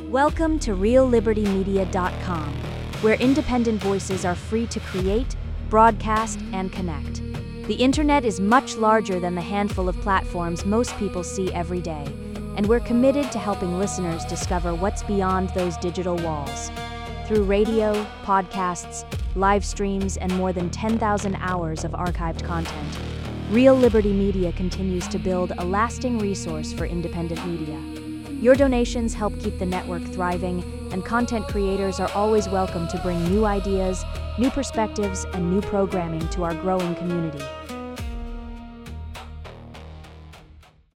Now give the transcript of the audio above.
Welcome to RealLibertyMedia.com, where independent voices are free to create, broadcast, and connect. The internet is much larger than the handful of platforms most people see every day, and we're committed to helping listeners discover what's beyond those digital walls. Through radio, podcasts, live streams, and more than 10,000 hours of archived content, Real Liberty Media continues to build a lasting resource for independent media. Your donations help keep the network thriving, and content creators are always welcome to bring new ideas, new perspectives, and new programming to our growing community.